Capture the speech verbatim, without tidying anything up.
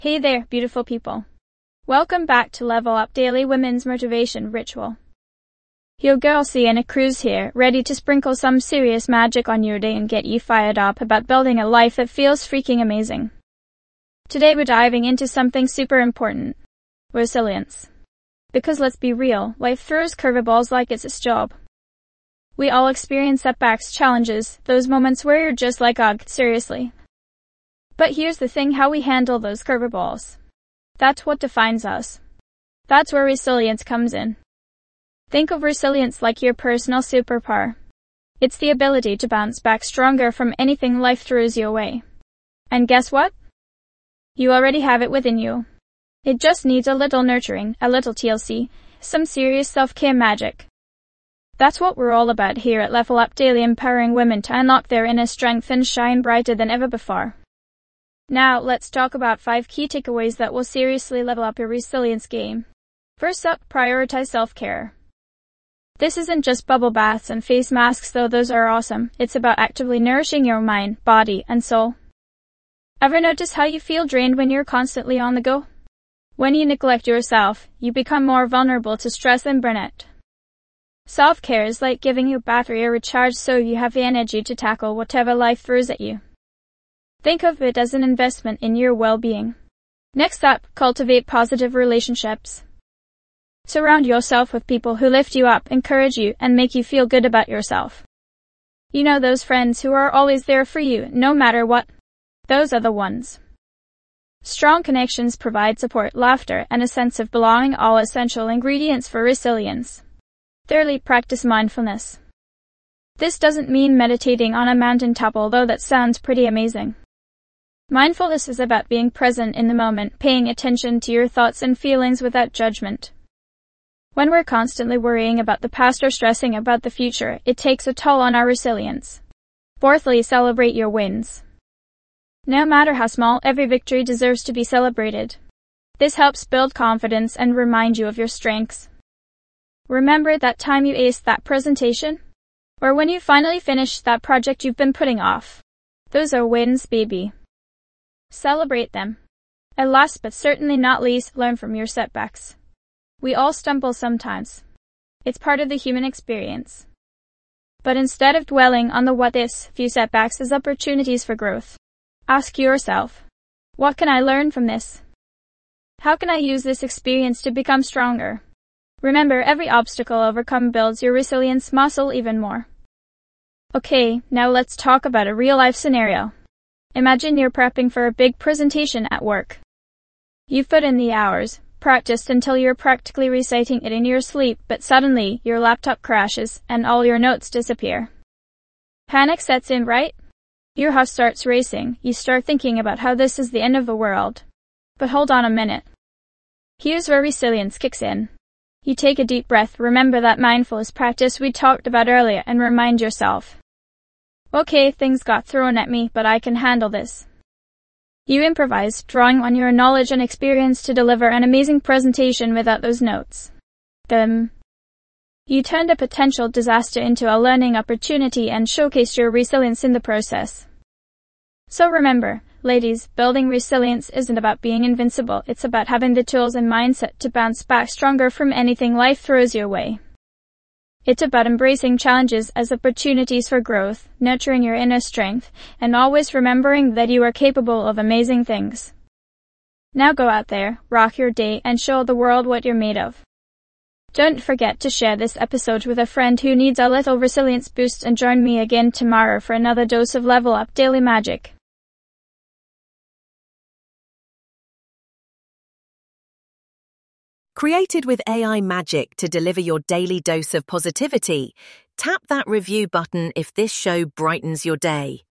Hey there, beautiful people. Welcome back to Level Up Daily Women's Motivation Ritual. Your girl C in a cruise here, ready to sprinkle some serious magic on your day and get you fired up about building a life that feels freaking amazing. Today we're diving into something super important. Resilience. Because let's be real, life throws curveballs like it's its job. We all experience setbacks, challenges, those moments where you're just like, ugh, seriously. But here's the thing, how we handle those curveballs. That's what defines us. That's where resilience comes in. Think of resilience like your personal superpower. It's the ability to bounce back stronger from anything life throws you away. And guess what? You already have it within you. It just needs a little nurturing, a little T L C, some serious self-care magic. That's what we're all about here at Level Up Daily, empowering women to unlock their inner strength and shine brighter than ever before. Now, let's talk about five key takeaways that will seriously level up your resilience game. First up, prioritize self-care. This isn't just bubble baths and face masks, though those are awesome. It's about actively nourishing your mind, body, and soul. Ever notice how you feel drained when you're constantly on the go? When you neglect yourself, you become more vulnerable to stress and burnout. Self-care is like giving your battery a recharge so you have the energy to tackle whatever life throws at you. Think of it as an investment in your well-being. Next up, cultivate positive relationships. Surround yourself with people who lift you up, encourage you, and make you feel good about yourself. You know, those friends who are always there for you, no matter what? Those are the ones. Strong connections provide support, laughter, and a sense of belonging, all essential ingredients for resilience. Thirdly, practice mindfulness. This doesn't mean meditating on a mountaintop, although that sounds pretty amazing. Mindfulness is about being present in the moment, paying attention to your thoughts and feelings without judgment. When we're constantly worrying about the past or stressing about the future, it takes a toll on our resilience. Fourthly, celebrate your wins. No matter how small, every victory deserves to be celebrated. This helps build confidence and remind you of your strengths. Remember that time you aced that presentation? Or when you finally finished that project you've been putting off? Those are wins, baby. Celebrate them. And last but certainly not least, learn from your setbacks. We all stumble sometimes. It's part of the human experience. But instead of dwelling on the what-ifs, view setbacks as opportunities for growth. Ask yourself, what can I learn from this? How can I use this experience to become stronger? Remember, every obstacle overcome builds your resilience muscle even more. Okay, now let's talk about a real-life scenario. Imagine you're prepping for a big presentation at work. You've put in the hours, practiced until you're practically reciting it in your sleep, but suddenly your laptop crashes and all your notes disappear. Panic sets in, right? Your heart starts racing. You start thinking about how this is the end of the world. But hold on a minute. Here's where resilience kicks in. You take a deep breath, remember that mindfulness practice we talked about earlier, and remind yourself, okay, things got thrown at me, but I can handle this. You improvise, drawing on your knowledge and experience to deliver an amazing presentation without those notes. Then, you turned a potential disaster into a learning opportunity and showcased your resilience in the process. So remember, ladies, building resilience isn't about being invincible, it's about having the tools and mindset to bounce back stronger from anything life throws your way. It's about embracing challenges as opportunities for growth, nurturing your inner strength, and always remembering that you are capable of amazing things. Now go out there, rock your day, and show the world what you're made of. Don't forget to share this episode with a friend who needs a little resilience boost, and join me again tomorrow for another dose of Level Up Daily Magic. Created with A I magic to deliver your daily dose of positivity, tap that review button if this show brightens your day.